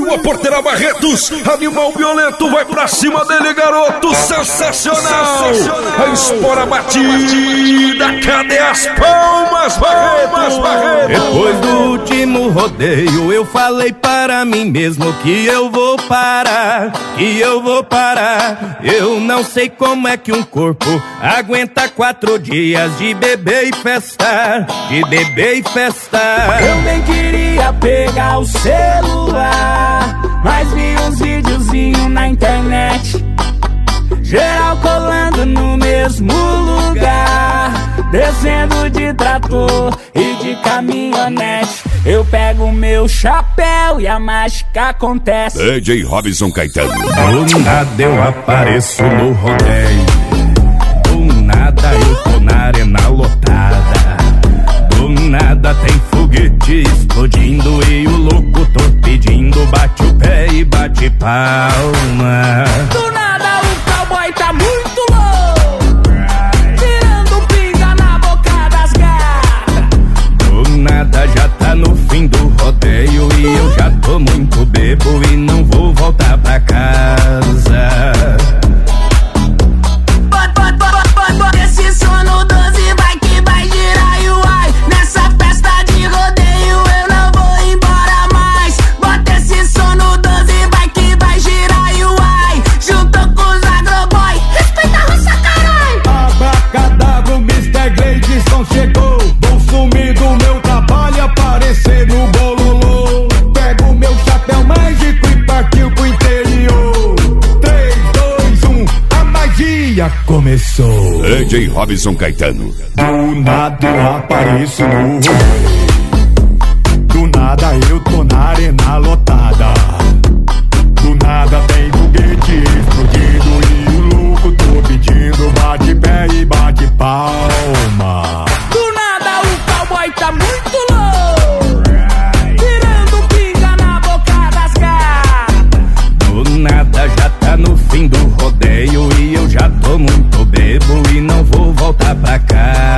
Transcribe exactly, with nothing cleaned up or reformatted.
Rua Porteira Barretos, animal violento, vai pra cima dele, garoto, sensacional, sensacional. A espora batida, cadê as palmas, Barretos, Barretos? Depois do último rodeio eu falei para mim mesmo que eu vou parar, que eu vou parar. Eu não sei como é que um corpo aguenta quatro dias de beber e festar, de beber e festar. Eu nem queria pegar o celular, mas vi uns videozinhos na internet, geral colando no mesmo lugar, descendo de trator e de caminhonete. Eu pego meu chapéu e a mágica acontece. D J Robson Caetano. Do nada eu apareço no rodeio, do nada eu tô na arena lotada, do nada tem foguete explodindo e o locutor pedindo bate o pé e bate palma. Do nada o cowboy tá muito louco, tirando pinga na boca das gatas. Do nada já tá no fim do rodeio e eu já tô muito bebo e não vou voltar pra casa. Esse sono doze vai que vai girar e uai, nessa festa de rodeio eu não vou embora mais. Bota esse sono doze vai que vai girar e uai, juntou com os agroboy, respeita a roça, caralho. Abracadabra, o mister Gleidson chegou, vou sumir do meu trabalho, aparecer no bololô. Pego meu chapéu mágico e partiu pro interior. Três, dois, um, a magia começou. D J Robson Caetano. Do nada eu apareço no rodeio, do nada eu tô na arena lotada, do nada tem foguete explodindo e o louco tô pedindo bate pé e bate palma. Do nada o cowboy tá muito louco, tirando pinga na boca das gatas. Do nada já tá no fim do rodeio e eu já tô muito bebo e não vou voltar pra casa.